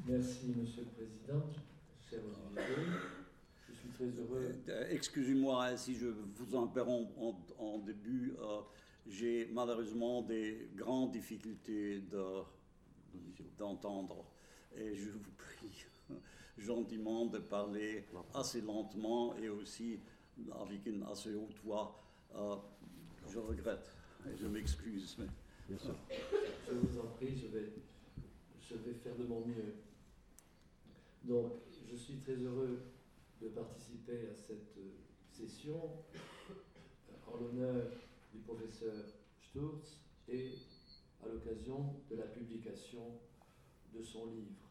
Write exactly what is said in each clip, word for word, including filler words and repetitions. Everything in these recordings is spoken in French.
Merci, Monsieur le Président, cher Olivier. Je suis très heureux. Euh, Excusez-moi si je vous interromps en, en début. Euh, J'ai malheureusement des grandes difficultés de, d'entendre. Et je vous prie gentiment de parler assez lentement et aussi avec une assez haute voix. Euh, je regrette et je m'excuse. Mais... Bien sûr. Je vous en prie, je vais, je vais faire de mon mieux. Donc, je suis très heureux de participer à cette session en l'honneur du professeur Sturz et à l'occasion de la publication de son livre.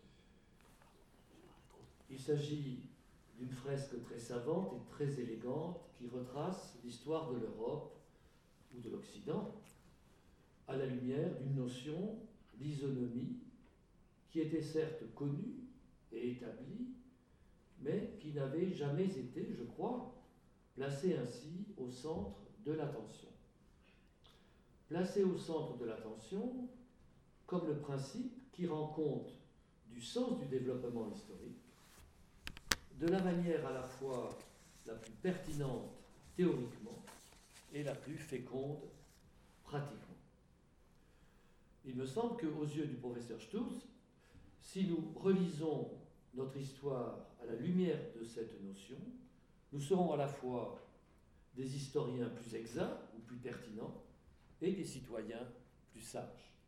Il s'agit d'une fresque très savante et très élégante qui retrace l'histoire de l'Europe ou de l'Occident à la lumière d'une notion, l'isonomie, qui était certes connue et établie, mais qui n'avait jamais été, je crois, placée ainsi au centre de l'attention. Placée au centre de l'attention comme le principe qui rend compte du sens du développement historique, de la manière à la fois la plus pertinente théoriquement et la plus féconde pratiquement. Il me semble qu'aux yeux du professeur Sturz, si nous relisons notre histoire à la lumière de cette notion, nous serons à la fois des historiens plus exacts ou plus pertinents et des citoyens plus sages.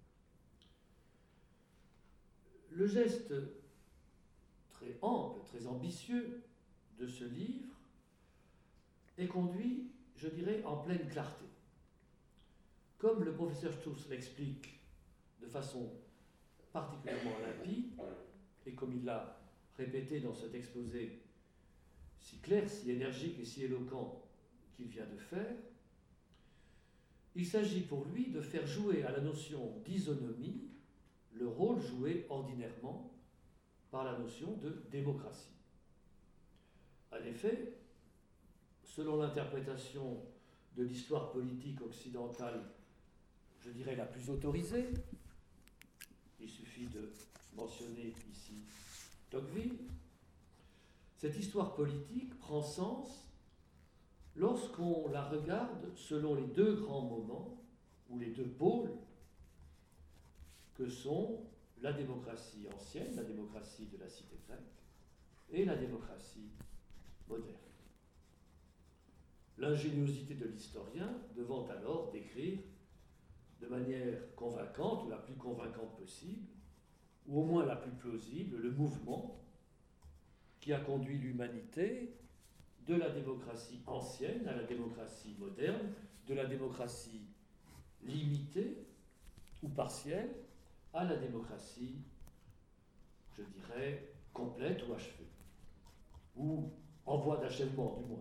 Le geste très ample, très ambitieux de ce livre est conduit, je dirais, en pleine clarté. Comme le professeur Sturz l'explique de façon particulièrement limpide, et comme il l'a répété dans cet exposé si clair, si énergique et si éloquent qu'il vient de faire, il s'agit pour lui de faire jouer à la notion d'isonomie le rôle joué ordinairement par la notion de démocratie. En effet, selon l'interprétation de l'histoire politique occidentale, je dirais la plus autorisée, il suffit de mentionner ici Tocqueville, cette histoire politique prend sens lorsqu'on la regarde selon les deux grands moments, ou les deux pôles, que sont la démocratie ancienne, la démocratie de la cité grecque, et la démocratie moderne. L'ingéniosité de l'historien devant alors décrire de manière convaincante, ou la plus convaincante possible, ou au moins la plus plausible, le mouvement qui a conduit l'humanité de la démocratie ancienne à la démocratie moderne, de la démocratie limitée ou partielle à la démocratie, je dirais, complète ou achevée, ou en voie d'achèvement du moins.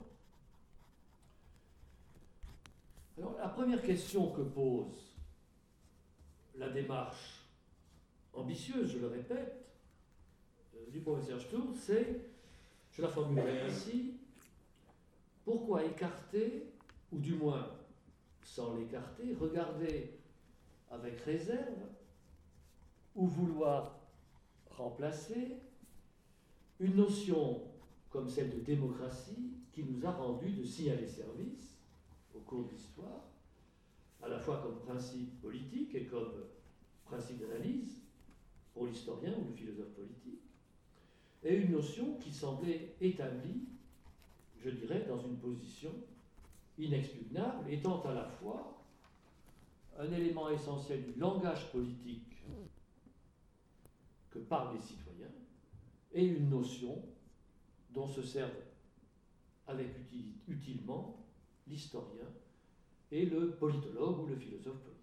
Alors la première question que pose la démarche ambitieuse, je le répète, du professeur Sturz, c'est, je la formulerai ainsi, pourquoi écarter, ou du moins sans l'écarter, regarder avec réserve ou vouloir remplacer une notion comme celle de démocratie qui nous a rendu de signalés services au cours de l'histoire, à la fois comme principe politique et comme principe d'analyse pour l'historien ou le philosophe politique, et une notion qui semblait établie, je dirais, dans une position inexpugnable, étant à la fois un élément essentiel du langage politique que parlent les citoyens et une notion dont se servent avec util, utilement l'historien et le politologue ou le philosophe politique.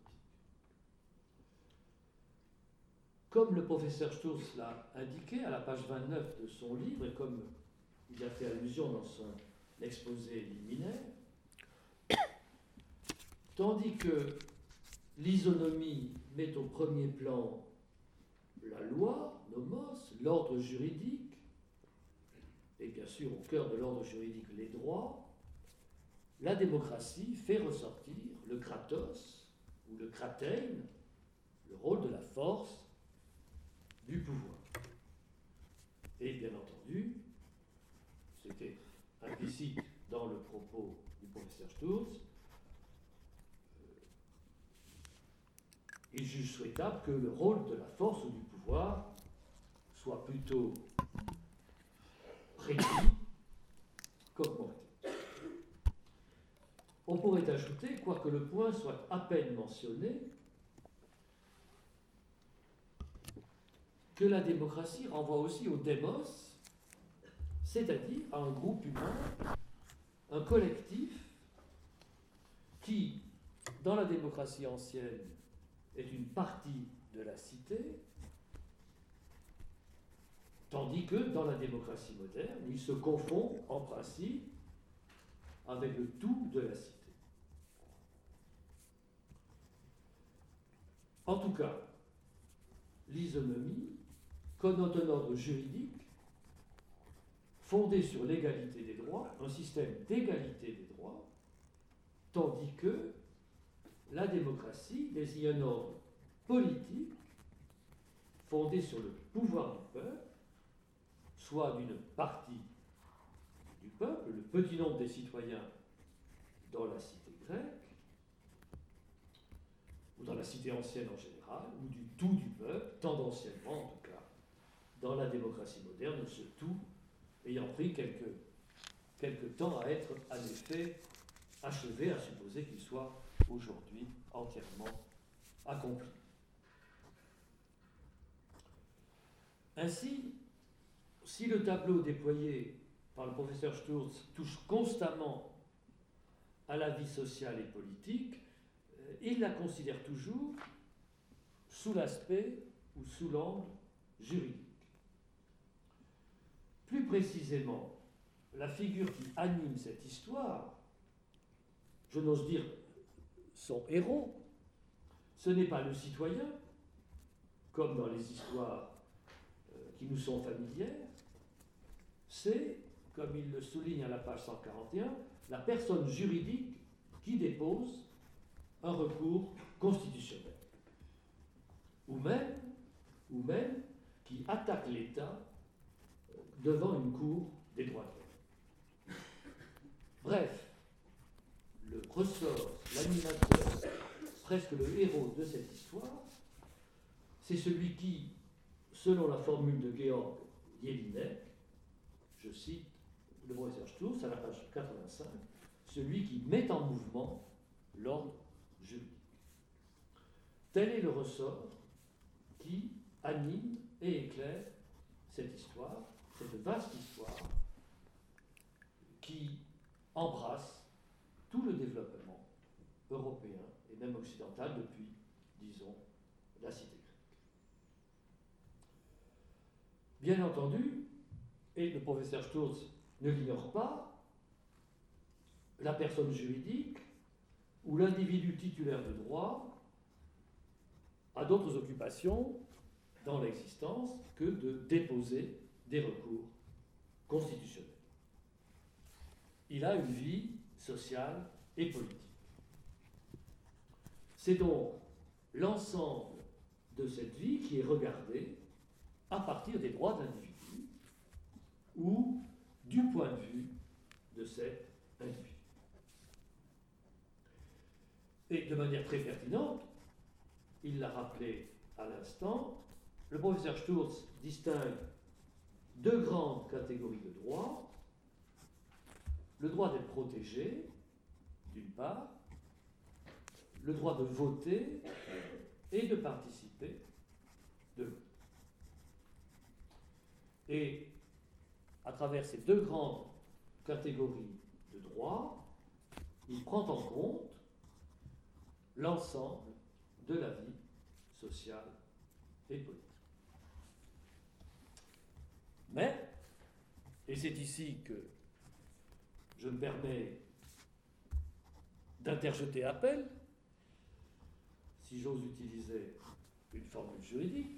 Comme le professeur Sturz l'a indiqué à la page vingt-neuf de son livre, et comme il a fait allusion dans son exposé liminaire, tandis que l'isonomie met au premier plan la loi, nomos, l'ordre juridique, et bien sûr au cœur de l'ordre juridique les droits, la démocratie fait ressortir le kratos ou le kratein, le rôle de la force, du pouvoir. Sturz, il juge souhaitable que le rôle de la force ou du pouvoir soit plutôt réduit qu'augmenté. On pourrait ajouter, quoique le point soit à peine mentionné, que la démocratie renvoie aussi au démos, c'est-à-dire à un groupe humain, un collectif qui, dans la démocratie ancienne, est une partie de la cité, tandis que dans la démocratie moderne, il se confond en principe avec le tout de la cité. En tout cas, l'isonomie connote un ordre juridique fondé sur l'égalité des droits, un système d'égalité des droits, tandis que la démocratie désigne un ordre politique fondé sur le pouvoir du peuple, soit d'une partie du peuple, le petit nombre des citoyens dans la cité grecque, ou dans la cité ancienne en général, ou du tout du peuple, tendanciellement en tout cas, dans la démocratie moderne, ce tout ayant pris quelque, quelque temps à être en effet achevé, à supposer qu'il soit aujourd'hui entièrement accompli. Ainsi, si le tableau déployé par le professeur Sturz touche constamment à la vie sociale et politique, il la considère toujours sous l'aspect ou sous l'angle juridique. Plus précisément, la figure qui anime cette histoire, je n'ose dire son héros, ce n'est pas le citoyen, comme dans les histoires euh, qui nous sont familières, c'est, comme il le souligne à la page cent quarante et un, la personne juridique qui dépose un recours constitutionnel, ou même, ou même qui attaque l'État devant une cour des droits de l'homme. Bref, le ressort, l'animateur, presque le héros de cette histoire, c'est celui qui, selon la formule de Georg Jelinek, je cite le professeur Sturz à la page quatre-vingt-cinq, celui qui met en mouvement l'ordre juridique. Tel est le ressort qui anime et éclaire cette histoire, cette vaste histoire qui embrasse tout le développement européen et même occidental depuis, disons, la cité grecque. Bien entendu, et le professeur Sturz ne l'ignore pas, la personne juridique ou l'individu titulaire de droit a d'autres occupations dans l'existence que de déposer des recours constitutionnels. Il a une vie sociale et politique. C'est donc l'ensemble de cette vie qui est regardé à partir des droits de l'individu ou du point de vue de cet individu. Et de manière très pertinente, il l'a rappelé à l'instant, le professeur Sturz distingue deux grandes catégories de droits. Le droit d'être protégé, d'une part, le droit de voter et de participer, de l'autre. Et à travers ces deux grandes catégories de droits, il prend en compte l'ensemble de la vie sociale et politique. Mais, et c'est ici que je me permets d'interjeter appel, si j'ose utiliser une formule juridique,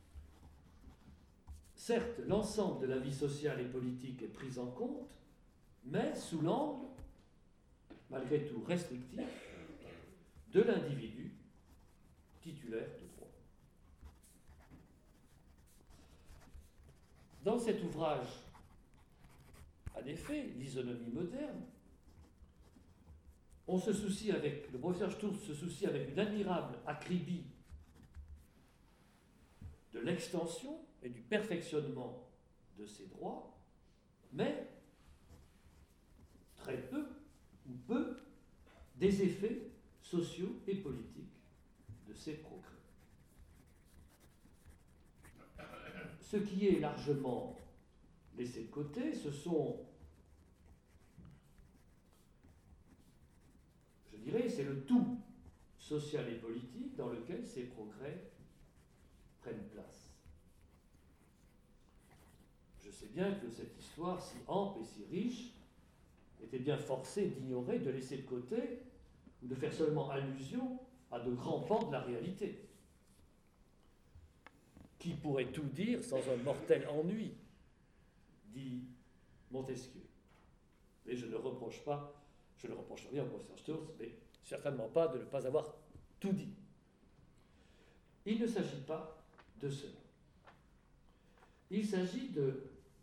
certes, l'ensemble de la vie sociale et politique est pris en compte, mais sous l'angle, malgré tout restrictif, de l'individu titulaire de droit. Dans cet ouvrage, en effet, l'isonomie moderne, on se soucie avec, le professeur Sturz se soucie avec une admirable acribie de l'extension et du perfectionnement de ces droits, mais très peu ou peu des effets sociaux et politiques de ces progrès. Ce qui est largement laissé de côté, ce sont, je dirais, c'est le tout social et politique dans lequel ces progrès prennent place. Je sais bien que cette histoire si ample et si riche était bien forcée d'ignorer, de laisser de côté, ou de faire seulement allusion à de grands pans de la réalité. Qui pourrait tout dire sans un mortel ennui, dit Montesquieu. Et je ne reproche pas, je ne reproche rien au professeur Sturz, mais certainement pas de ne pas avoir tout dit. Il ne s'agit pas de cela. Il s'agit de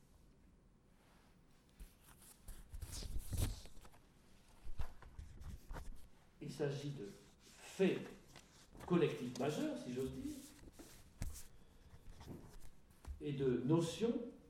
il s'agit de faits collectifs majeurs, si j'ose dire, et de notions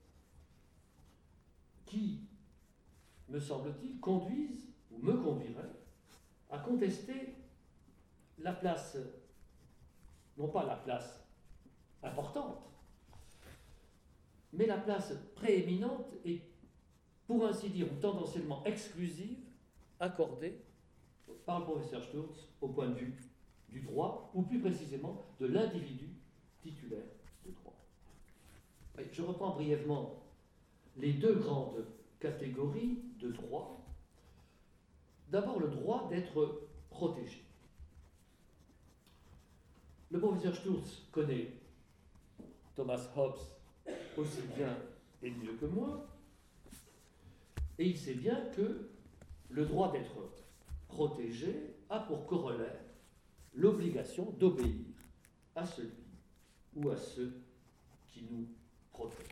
qui, me semble-t-il, conduisent, ou me conduiraient, à contester la place, non pas la place importante, mais la place prééminente et, pour ainsi dire, ou tendanciellement exclusive, accordée par le professeur Sturz au point de vue du droit, ou plus précisément de l'individu titulaire de droit. Je reprends brièvement les deux grandes catégories de droit. D'abord, le droit d'être protégé. Le professeur Sturz connaît Thomas Hobbes aussi bien et mieux que moi, et il sait bien que le droit d'être protégé a pour corollaire l'obligation d'obéir à celui ou à ceux qui nous protègent.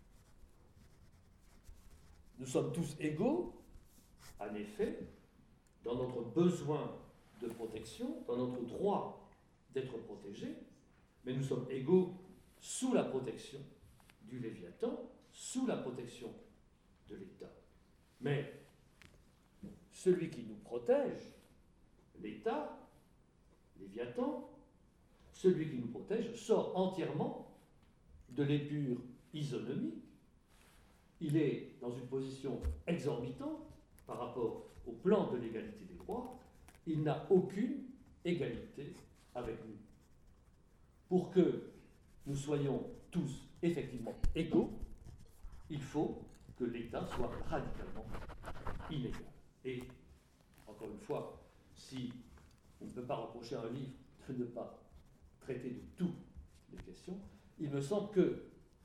Nous sommes tous égaux, en effet, dans notre besoin de protection, dans notre droit d'être protégés, mais nous sommes égaux sous la protection du Léviathan, sous la protection de l'État. Mais celui qui nous protège, l'État, Léviathan, celui qui nous protège sort entièrement de l'épure isonomique. Il est dans une position exorbitante par rapport au plan de l'égalité des droits. Il n'a aucune égalité avec nous. Pour que nous soyons tous effectivement égaux, il faut que l'État soit radicalement inégal. Et, encore une fois, si on ne peut pas reprocher à un livre de ne pas traiter de toutes les questions, il me semble que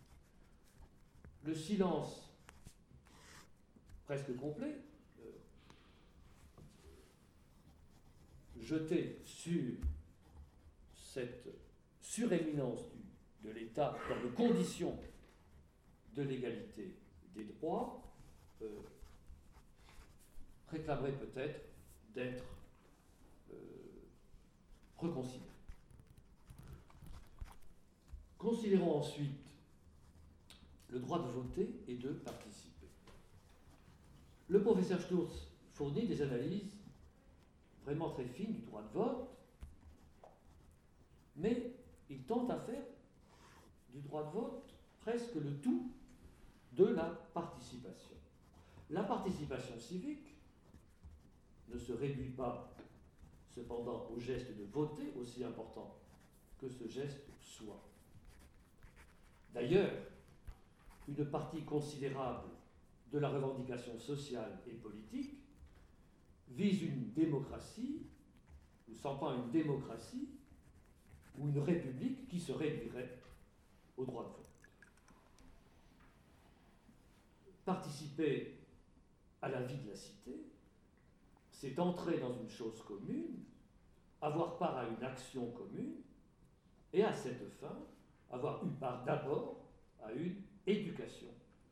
le silence presque complet euh, jeté sur cette suréminence du, de l'État dans les conditions de l'égalité des droits euh, réclamerait peut-être d'être euh, reconsidéré. Considérons ensuite le droit de voter et de participer. Le professeur Sturz fournit des analyses vraiment très fines du droit de vote, mais il tente à faire du droit de vote presque le tout de la participation. La participation civique ne se réduit pas cependant au geste de voter, aussi important que ce geste soit. D'ailleurs, une partie considérable de la revendication sociale et politique vise une démocratie, ou s'entend une démocratie, ou une république qui se réduirait au droit de vote. Participer à la vie de la cité, c'est entrer dans une chose commune, avoir part à une action commune, et à cette fin, avoir eu part d'abord à une éducation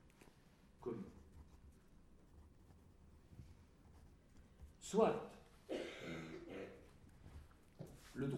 commune. Soit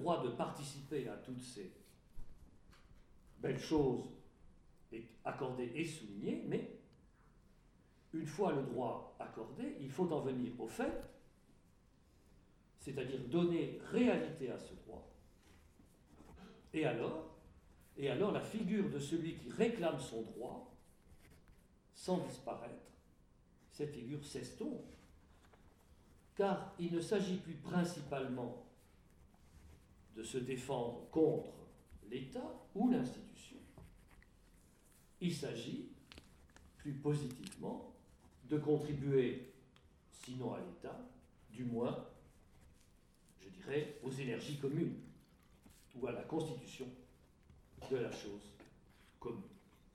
droit de participer à toutes ces belles choses est accordé et souligné, mais une fois le droit accordé, il faut en venir au fait, c'est-à-dire donner réalité à ce droit. Et alors, et alors la figure de celui qui réclame son droit, sans disparaître, cette figure s'estompe, car il ne s'agit plus principalement de se défendre contre l'État ou l'institution. Il s'agit, plus positivement, de contribuer, sinon à l'État, du moins, je dirais, aux énergies communes, ou à la constitution de la chose commune.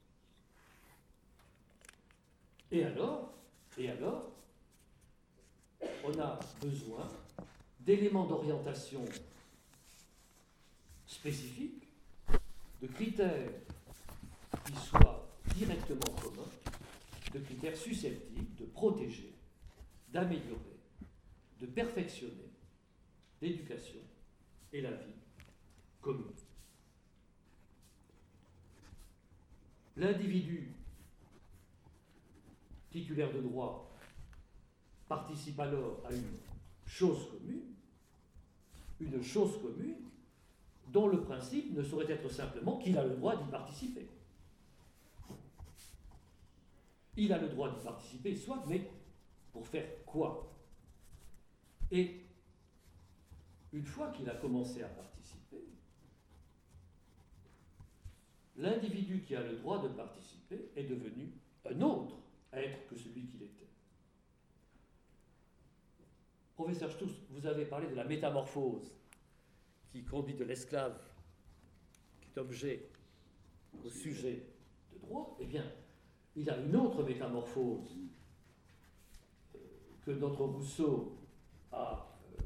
Et alors, et alors, on a besoin d'éléments d'orientation spécifiques, de critères qui soient directement communs, de critères susceptibles de protéger, d'améliorer, de perfectionner l'éducation et la vie commune. L'individu titulaire de droit participe alors à une chose commune, une chose commune dont le principe ne saurait être simplement qu'il a le droit d'y participer. Il a le droit d'y participer, soit, mais pour faire quoi? Et une fois qu'il a commencé à participer, l'individu qui a le droit de participer est devenu un autre être que celui qu'il était. Professeur Stutz, vous avez parlé de la métamorphose qui conduit de l'esclave, qui est objet, au sujet de droit. Eh bien, il y a une autre métamorphose euh, que notre Rousseau a, euh,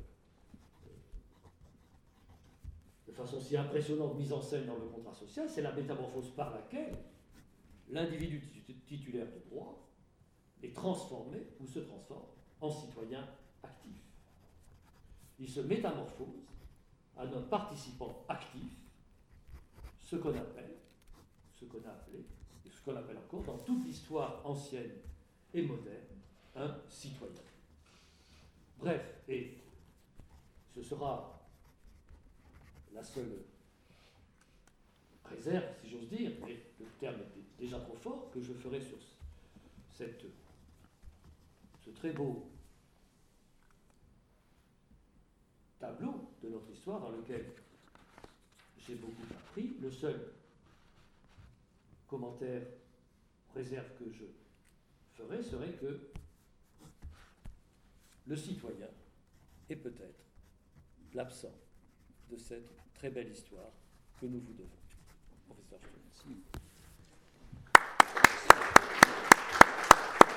de façon si impressionnante, mise en scène dans le contrat social, c'est la métamorphose par laquelle l'individu titulaire de droit est transformé ou se transforme en citoyen actif. Il se métamorphose en un participant actif, ce qu'on appelle, ce qu'on a appelé, et ce qu'on appelle encore dans toute l'histoire ancienne et moderne, un citoyen. Bref, et ce sera la seule réserve, si j'ose dire, mais le terme est déjà trop fort, que je ferai sur cette, ce très beau tableau de notre histoire dans lequel j'ai beaucoup appris. Le seul commentaire, réserve que je ferai serait que le citoyen est peut-être l'absent de cette très belle histoire que nous vous devons. Professeur Stutz.